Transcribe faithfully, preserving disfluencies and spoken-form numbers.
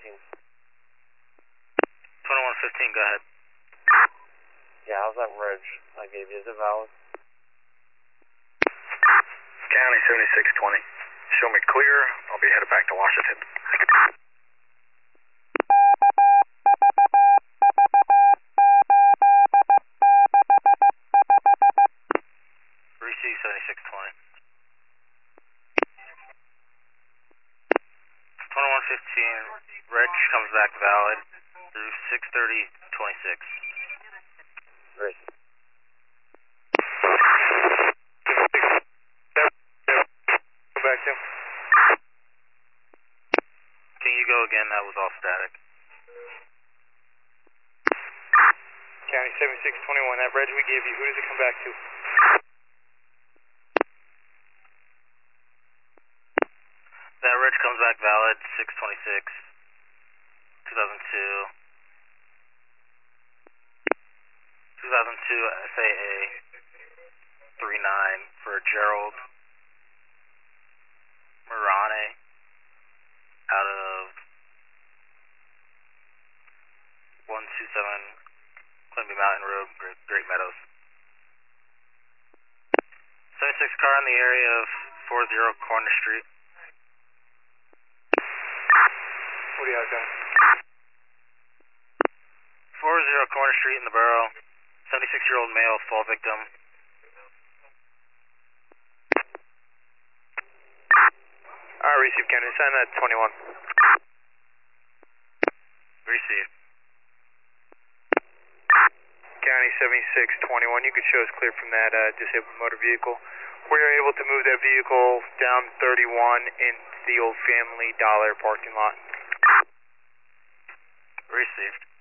fifteen. twenty-one fifteen, go ahead. Yeah, how's that reg I gave you? Is it valid? County seventy-six twenty. Show me clear. I'll be headed back to Washington. Receive seventy-six twenty. twenty-one fifteen, reg comes back valid through six thirty twenty-six. Great. Go back to. Can you go again? That was all static. County seventy-six twenty-one, that reg we gave you, who does it come back to? That reg comes back valid six twenty-six, two thousand two. two thousand two S A A three nine for Gerald Morane out of one two seven Quimby Mountain Road, Great, Great Meadows. seventy-six car in the area of forty Corner Street. What do you have done? forty Corner Street in the borough. seventy-six-year-old male, fall victim. Alright, receive County, sign that twenty-one. Receive. County seventy-six twenty-one, you can show us clear from that uh, disabled motor vehicle. We are able to move that vehicle down thirty-one into the old Family Dollar parking lot. Received.